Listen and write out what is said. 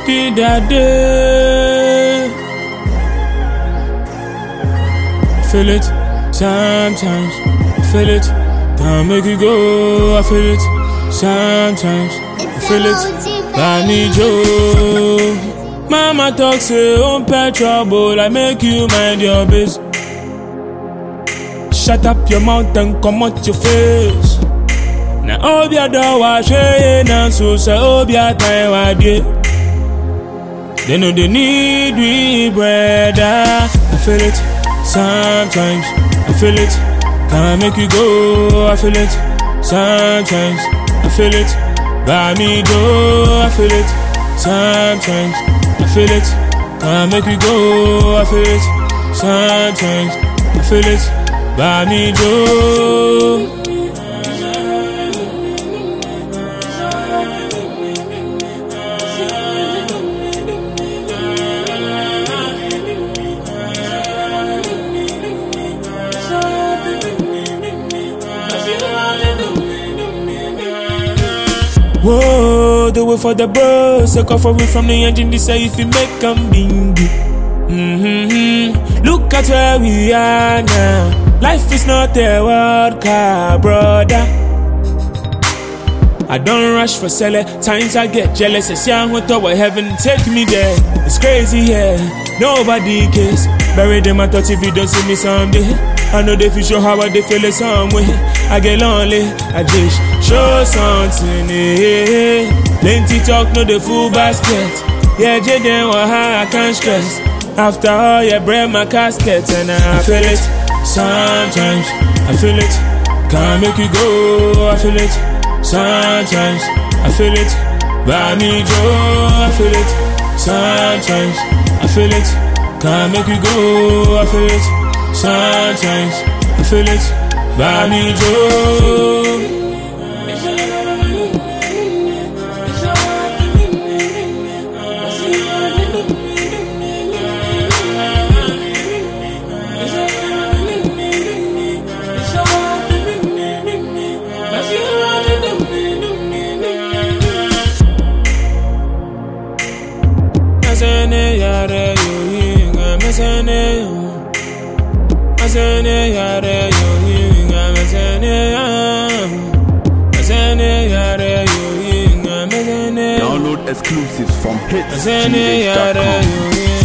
Did that day. Feel it sometimes. Feel it. Can't make it go. I feel it sometimes. I feel it. I need you. Mama talk say on pay trouble. I make you mind your biz. Shut up your mouth and come out your face. Now all your door was saying and so say all your time I did. They know they need me, brother. I feel it sometimes. I feel it. Can't make you go. I feel it sometimes. I feel it. Buy me do. I feel it sometimes. I feel it. Can't make you go. I feel it sometimes. I feel it. Buy me do. Whoa, do it for the bros. Take off away from the engine. They say if you make them bingy. Look at where we are now. Life is not a world car, brother. I don't rush for selling. Times I get jealous. I see I'm going to heaven. Take me there. It's crazy, yeah. Nobody cares. Bury them. I thought if you don't see me someday. I know they feel sure how they feel it some way. I get lonely. I just show something. Plenty talk, no the full basket. Yeah, Jaden, I can't stress. After all, yeah, break my casket. And I feel it sometimes. I feel it. Can't make you go. I feel it sometimes. I feel it. Buy me joy. I feel it sometimes. I feel it. Can't make you go. I feel it sometimes. I feel it. Buy me joy. Download exclusives from hitsgh.com.